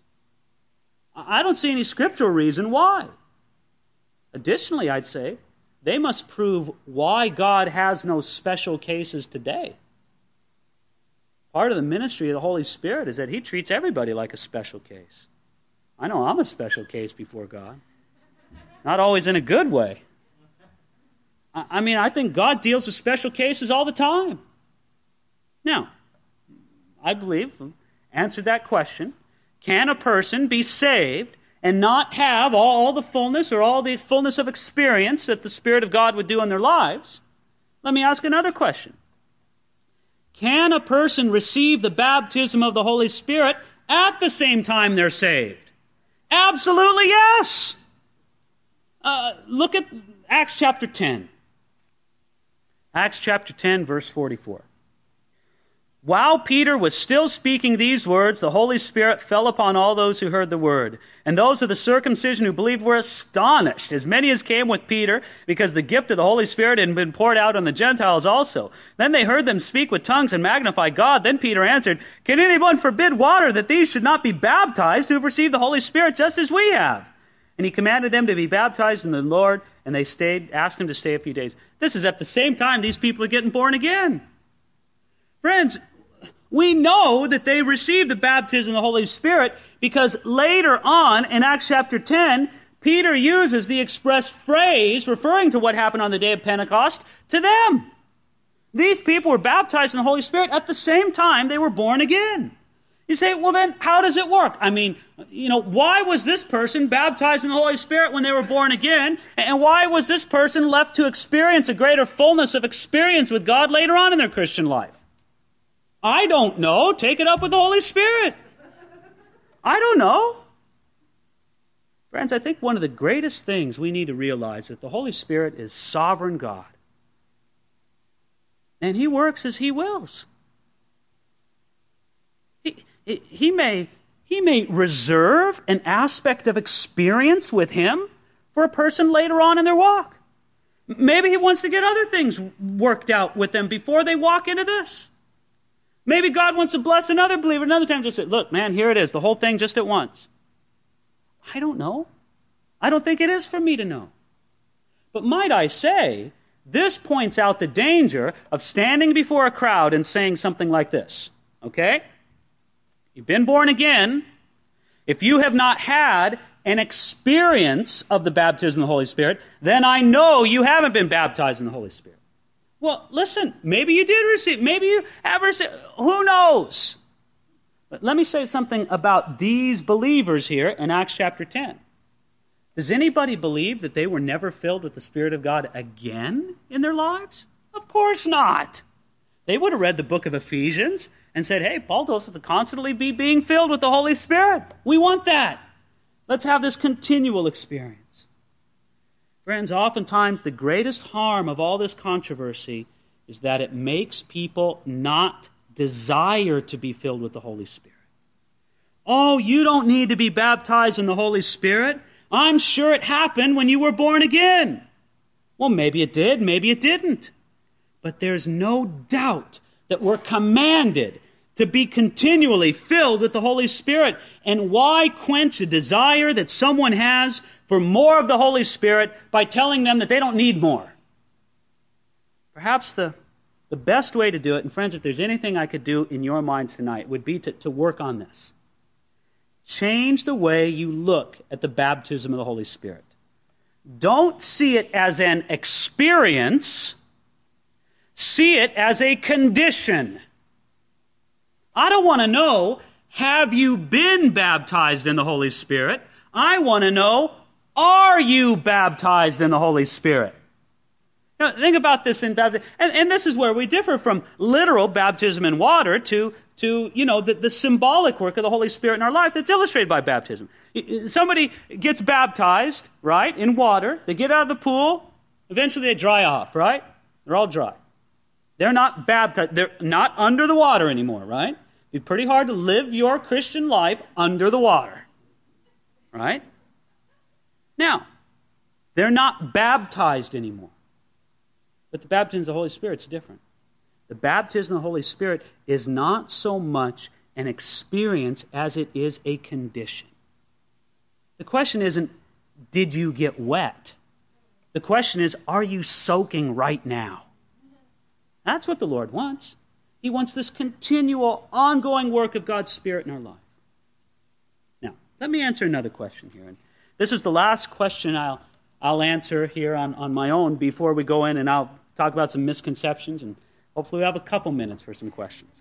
I don't see any scriptural reason why. Additionally, I'd say they must prove why God has no special cases today. Part of the ministry of the Holy Spirit is that he treats everybody like a special case. I know I'm a special case before God. Not always in a good way. I mean, I think God deals with special cases all the time. Now, I believe, answer that question, can a person be saved and not have all, all the fullness or all the fullness of experience that the Spirit of God would do in their lives? Let me ask another question. Can a person receive the baptism of the Holy Spirit at the same time they're saved? Absolutely yes. Uh, look at Acts chapter ten. Acts chapter ten, verse forty-four. While Peter was still speaking these words, the Holy Spirit fell upon all those who heard the word. And those of the circumcision who believed were astonished, as many as came with Peter, because the gift of the Holy Spirit had been poured out on the Gentiles also. Then they heard them speak with tongues and magnify God. Then Peter answered, Can anyone forbid water that these should not be baptized who have received the Holy Spirit just as we have? And he commanded them to be baptized in the Lord, and they stayed, asked him to stay a few days. This is at the same time these people are getting born again. Friends, we know that they received the baptism of the Holy Spirit because later on in Acts chapter ten, Peter uses the express phrase referring to what happened on the day of Pentecost to them. These people were baptized in the Holy Spirit at the same time they were born again. You say, well then, how does it work? I mean, you know, why was this person baptized in the Holy Spirit when they were born again? And why was this person left to experience a greater fullness of experience with God later on in their Christian life? I don't know. Take it up with the Holy Spirit. I don't know. Friends, I think one of the greatest things we need to realize is that the Holy Spirit is sovereign God. And He works as He wills. He, he, may, he may reserve an aspect of experience with Him for a person later on in their walk. Maybe He wants to get other things worked out with them before they walk into this. Maybe God wants to bless another believer. Another time just say, look, man, here it is, the whole thing just at once. I don't know. I don't think it is for me to know. But might I say, this points out the danger of standing before a crowd and saying something like this, okay? You've been born again. If you have not had an experience of the baptism of the Holy Spirit, then I know you haven't been baptized in the Holy Spirit. Well, listen, maybe you did receive, maybe you have received, who knows? But let me say something about these believers here in Acts chapter ten. Does anybody believe that they were never filled with the Spirit of God again in their lives? Of course not. They would have read the book of Ephesians and said, hey, Paul told us to constantly be being filled with the Holy Spirit. We want that. Let's have this continual experience. Friends, oftentimes the greatest harm of all this controversy is that it makes people not desire to be filled with the Holy Spirit. Oh, you don't need to be baptized in the Holy Spirit. I'm sure it happened when you were born again. Well, maybe it did, maybe it didn't. But there's no doubt that we're commanded to be continually filled with the Holy Spirit. And why quench a desire that someone has for more of the Holy Spirit by telling them that they don't need more? Perhaps the, the best way to do it, and friends, if there's anything I could do in your minds tonight, would be to, to work on this. Change the way you look at the baptism of the Holy Spirit. Don't see it as an experience. See it as a condition. I don't want to know, have you been baptized in the Holy Spirit? I want to know, are you baptized in the Holy Spirit? Now, think about this in baptism. And, and this is where we differ from literal baptism in water to, to you know, the, the symbolic work of the Holy Spirit in our life that's illustrated by baptism. Somebody gets baptized, right, in water. They get out of the pool. Eventually they dry off, right? They're all dry. They're not baptized. They're not under the water anymore, right? It'd be pretty hard to live your Christian life under the water, right? Now, they're not baptized anymore. But the baptism of the Holy Spirit is different. The baptism of the Holy Spirit is not so much an experience as it is a condition. The question isn't, did you get wet? The question is, are you soaking right now? That's what the Lord wants. He wants this continual, ongoing work of God's Spirit in our life. Now, let me answer another question here. And this is the last question I'll, I'll answer here on, on my own before we go in, and I'll talk about some misconceptions, and hopefully we'll have a couple minutes for some questions.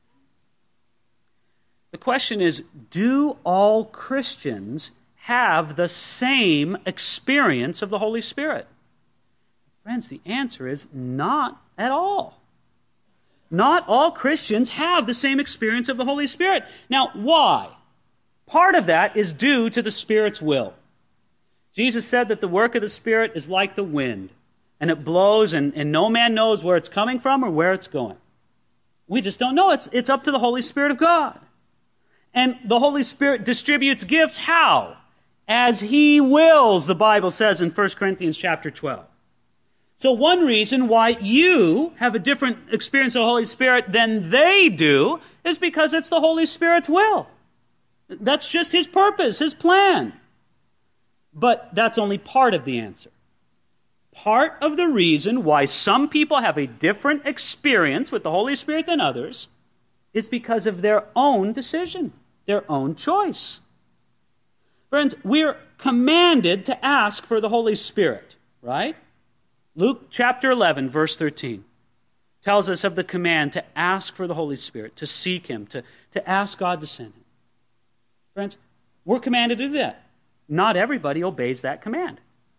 The question is, do all Christians have the same experience of the Holy Spirit? Friends, the answer is not at all. Not all Christians have the same experience of the Holy Spirit. Now, why? Part of that is due to the Spirit's will. Jesus said that the work of the Spirit is like the wind, and it blows, and, and no man knows where it's coming from or where it's going. We just don't know. It's, it's up to the Holy Spirit of God. And the Holy Spirit distributes gifts how? As He wills, the Bible says in First Corinthians chapter twelve. So one reason why you have a different experience of the Holy Spirit than they do is because it's the Holy Spirit's will. That's just His purpose, His plan. But that's only part of the answer. Part of the reason why some people have a different experience with the Holy Spirit than others is because of their own decision, their own choice. Friends, we're commanded to ask for the Holy Spirit, right? Luke chapter eleven, verse thirteen. tells us of the command to ask for the Holy Spirit, to seek him, to, to ask God to send him. Friends, we're commanded to do that. Not everybody obeys that command.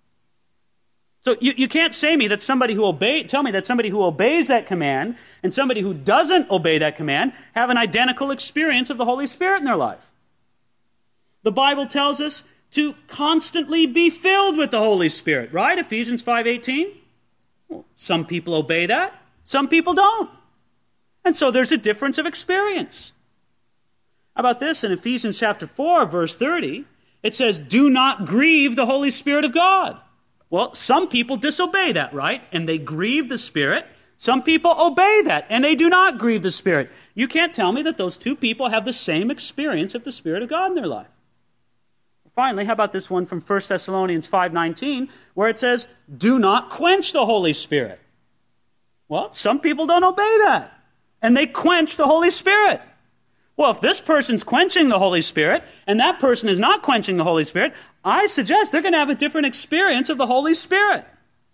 So you, you can't say me that somebody who obey, tell me that somebody who obeys that command and somebody who doesn't obey that command have an identical experience of the Holy Spirit in their life. The Bible tells us to constantly be filled with the Holy Spirit, right? Ephesians five eighteen. Well, some people obey that, some people don't. And so there's a difference of experience. How about this? In Ephesians chapter four, verse thirty, it says, do not grieve the Holy Spirit of God. Well, some people disobey that, right? And they grieve the Spirit. Some people obey that, and they do not grieve the Spirit. You can't tell me that those two people have the same experience of the Spirit of God in their life. Finally, how about this one from First Thessalonians five nineteen, where it says, do not quench the Holy Spirit. Well, some people don't obey that, and they quench the Holy Spirit. Well, if this person's quenching the Holy Spirit, and that person is not quenching the Holy Spirit, I suggest they're going to have a different experience of the Holy Spirit.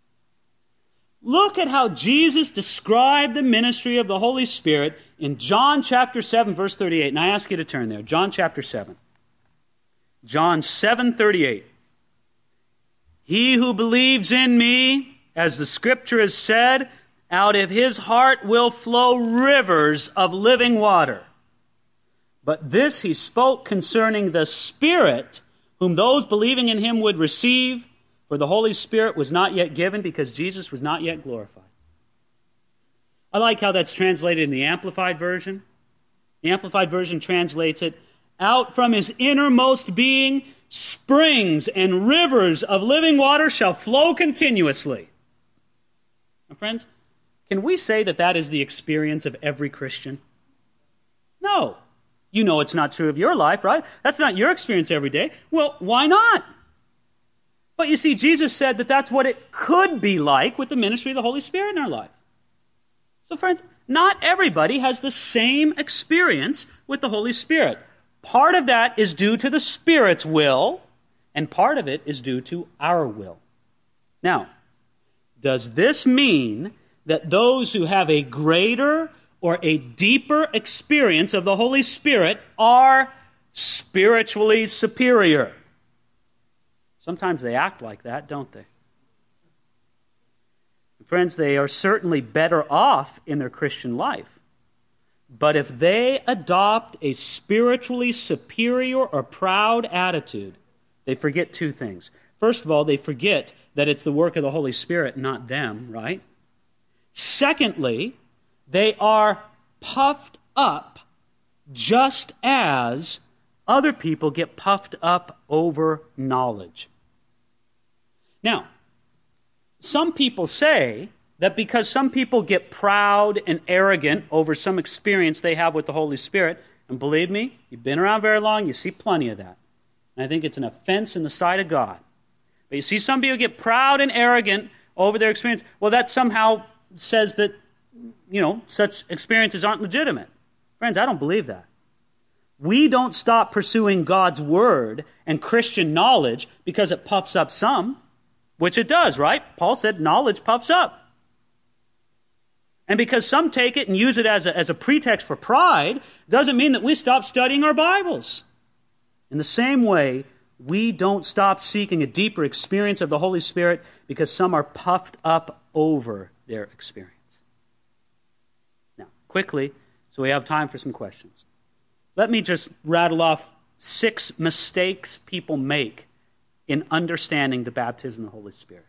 Look at how Jesus described the ministry of the Holy Spirit in John chapter seven, verse thirty-eight. And I ask you to turn there. John chapter seven. John seven thirty-eight. He who believes in me, as the Scripture has said, out of his heart will flow rivers of living water. But this he spoke concerning the Spirit, whom those believing in him would receive, for the Holy Spirit was not yet given because Jesus was not yet glorified. I like how that's translated in the Amplified Version. The Amplified Version translates it, out from his innermost being, springs and rivers of living water shall flow continuously. Now, friends, can we say that that is the experience of every Christian? No. You know it's not true of your life, right? That's not your experience every day. Well, why not? But you see, Jesus said that that's what it could be like with the ministry of the Holy Spirit in our life. So friends, not everybody has the same experience with the Holy Spirit. Part of that is due to the Spirit's will, and part of it is due to our will. Now, does this mean that those who have a greater or a deeper experience of the Holy Spirit are spiritually superior? Sometimes they act like that, don't they? Friends, they are certainly better off in their Christian life. But if they adopt a spiritually superior or proud attitude, they forget two things. First of all, they forget that it's the work of the Holy Spirit, not them, right? Secondly, they are puffed up just as other people get puffed up over knowledge. Now, some people say that because some people get proud and arrogant over some experience they have with the Holy Spirit, and believe me, you've been around very long, you see plenty of that. And I think it's an offense in the sight of God. But you see some people get proud and arrogant over their experience. Well, that somehow says that, you know, such experiences aren't legitimate. Friends, I don't believe that. We don't stop pursuing God's Word and Christian knowledge because it puffs up some, which it does, right? Paul said knowledge puffs up. And because some take it and use it as a, as a pretext for pride, doesn't mean that we stop studying our Bibles. In the same way, we don't stop seeking a deeper experience of the Holy Spirit because some are puffed up over their experience. Now, quickly, so we have time for some questions. Let me just rattle off six mistakes people make in understanding the baptism of the Holy Spirit.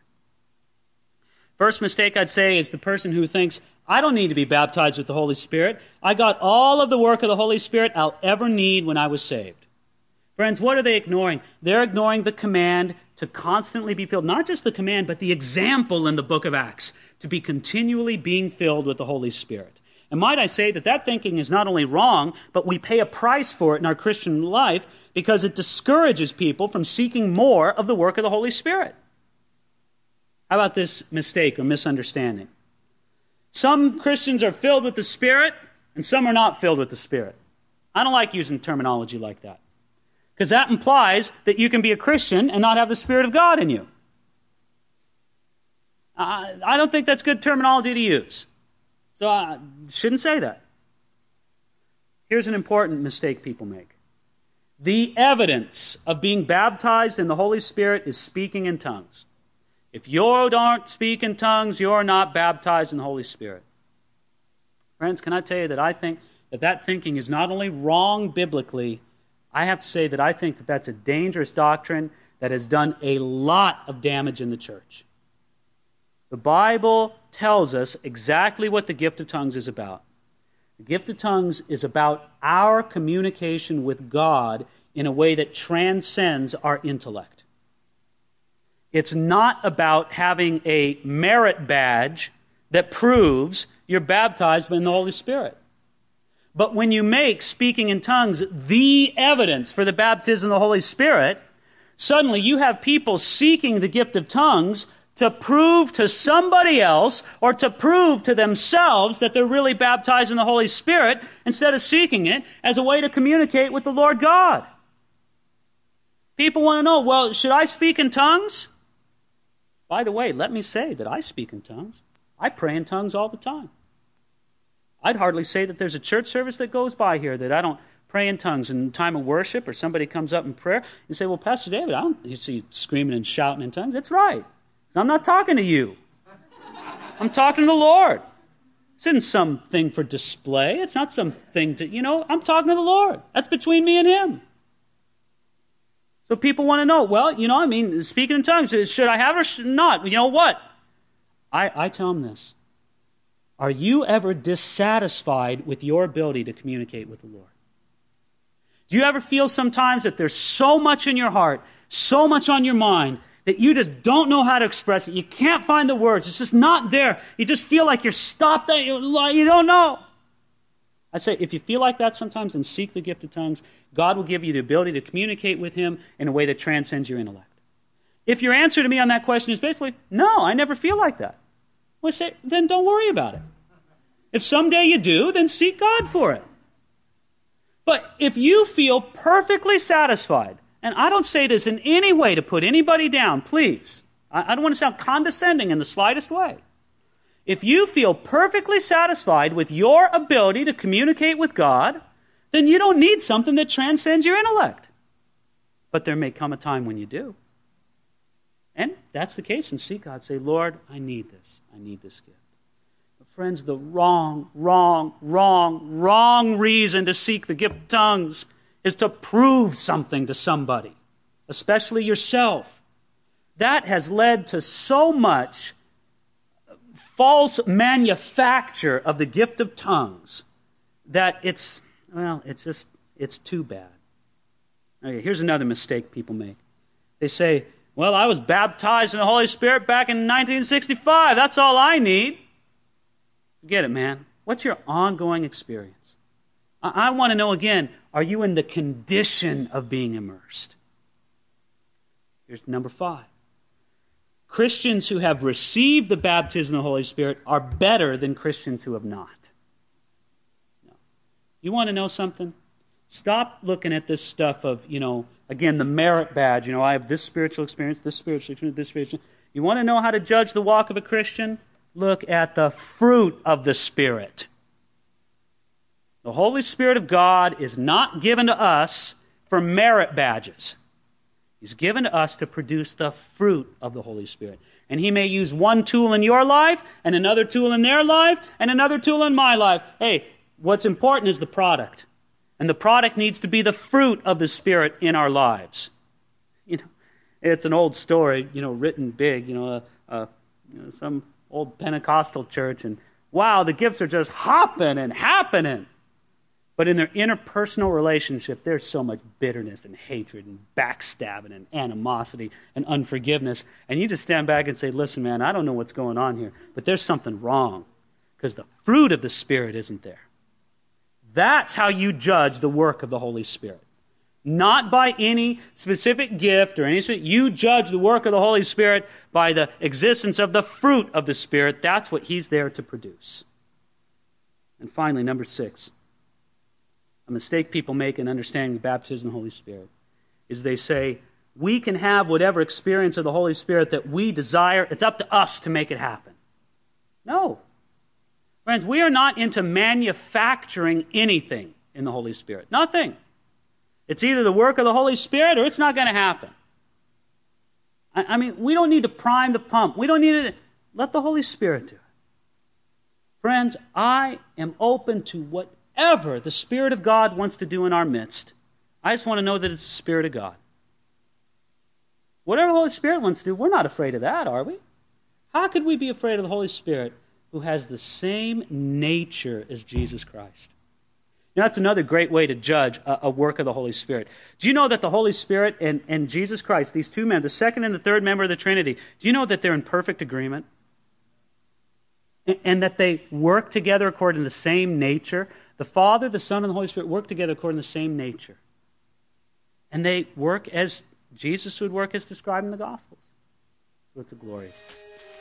First mistake I'd say is the person who thinks, I don't need to be baptized with the Holy Spirit. I got all of the work of the Holy Spirit I'll ever need when I was saved. Friends, what are they ignoring? They're ignoring the command to constantly be filled. Not just the command, but the example in the book of Acts to be continually being filled with the Holy Spirit. And might I say that that thinking is not only wrong, but we pay a price for it in our Christian life because it discourages people from seeking more of the work of the Holy Spirit. How about this mistake or misunderstanding? Some Christians are filled with the Spirit, and some are not filled with the Spirit. I don't like using terminology like that, because that implies that you can be a Christian and not have the Spirit of God in you. I don't think that's good terminology to use. So I shouldn't say that. Here's an important mistake people make. The evidence of being baptized in the Holy Spirit is speaking in tongues. If you don't speak in tongues, you're not baptized in the Holy Spirit. Friends, can I tell you that I think that that thinking is not only wrong biblically, I have to say that I think that that's a dangerous doctrine that has done a lot of damage in the church. The Bible tells us exactly what the gift of tongues is about. The gift of tongues is about our communication with God in a way that transcends our intellect. It's not about having a merit badge that proves you're baptized in the Holy Spirit. But when you make speaking in tongues the evidence for the baptism of the Holy Spirit, suddenly you have people seeking the gift of tongues to prove to somebody else or to prove to themselves that they're really baptized in the Holy Spirit instead of seeking it as a way to communicate with the Lord God. People want to know, well, should I speak in tongues? By the way, let me say that I speak in tongues. I pray in tongues all the time. I'd hardly say that there's a church service that goes by here that I don't pray in tongues in time of worship, or somebody comes up in prayer and say, well, Pastor David, I don't you see screaming and shouting in tongues. That's right. I'm not talking to you. I'm talking to the Lord. This isn't something for display. It's not something to, you know, I'm talking to the Lord. That's between me and Him. So people want to know, well, you know, I mean, speaking in tongues, should I have or should not? You know what? I, I tell them this. Are you ever dissatisfied with your ability to communicate with the Lord? Do you ever feel sometimes that there's so much in your heart, so much on your mind, that you just don't know how to express it? You can't find the words. It's just not there. You just feel like you're stopped. You don't know. I say, if you feel like that sometimes, then seek the gift of tongues. God will give you the ability to communicate with Him in a way that transcends your intellect. If your answer to me on that question is basically, no, I never feel like that, well, I say, then don't worry about it. If someday you do, then seek God for it. But if you feel perfectly satisfied, and I don't say this in any way to put anybody down, please. I don't want to sound condescending in the slightest way. If you feel perfectly satisfied with your ability to communicate with God, then you don't need something that transcends your intellect. But there may come a time when you do. And that's the case, and seek God. Say, Lord, I need this. I need this gift. But friends, the wrong, wrong, wrong, wrong reason to seek the gift of tongues is to prove something to somebody, especially yourself. That has led to so much false manufacture of the gift of tongues that it's, well, it's just, it's too bad. Okay, here's another mistake people make. They say, well, I was baptized in the Holy Spirit back in nineteen sixty-five. That's all I need. Forget it, man. What's your ongoing experience? I, I want to know again, are you in the condition of being immersed? Here's number five. Christians who have received the baptism of the Holy Spirit are better than Christians who have not. No. You want to know something? Stop looking at this stuff of, you know, again, the merit badge. You know, I have this spiritual experience, this spiritual experience, this spiritual. You want to know how to judge the walk of a Christian? Look at the fruit of the Spirit. The Holy Spirit of God is not given to us for merit badges. He's given to us to produce the fruit of the Holy Spirit. And He may use one tool in your life, and another tool in their life, and another tool in my life. Hey, what's important is the product. And the product needs to be the fruit of the Spirit in our lives. You know, it's an old story, you know, written big, you know, uh, uh, you know, some old Pentecostal church, and wow, the gifts are just hopping and happening. But in their interpersonal relationship, there's so much bitterness and hatred and backstabbing and animosity and unforgiveness. And you just stand back and say, listen, man, I don't know what's going on here, but there's something wrong because the fruit of the Spirit isn't there. That's how you judge the work of the Holy Spirit. Not by any specific gift or any. You judge the work of the Holy Spirit by the existence of the fruit of the Spirit. That's what He's there to produce. And finally, number six. A mistake people make in understanding the baptism of the Holy Spirit is they say, we can have whatever experience of the Holy Spirit that we desire. It's up to us to make it happen. No. Friends, we are not into manufacturing anything in the Holy Spirit. Nothing. It's either the work of the Holy Spirit or it's not going to happen. I, I mean, we don't need to prime the pump. We don't need to... Let the Holy Spirit do it. Friends, I am open to whatever the Spirit of God wants to do in our midst. I just want to know that it's the Spirit of God. Whatever the Holy Spirit wants to do, we're not afraid of that, are we? How could we be afraid of the Holy Spirit who has the same nature as Jesus Christ? Now, that's another great way to judge a, a work of the Holy Spirit. Do you know that the Holy Spirit and, and Jesus Christ, these two men, the second and the third member of the Trinity, do you know that they're in perfect agreement? And, and that they work together according to the same nature? The Father, the Son, and the Holy Spirit work together according to the same nature. And they work as Jesus would work as described in the Gospels. So it's a glorious thing.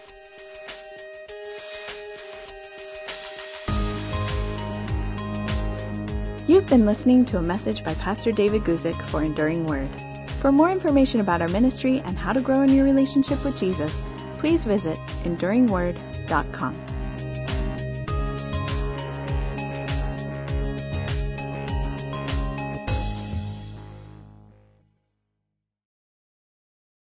You've been listening to a message by Pastor David Guzik for Enduring Word. For more information about our ministry and how to grow in your relationship with Jesus, please visit enduring word dot com.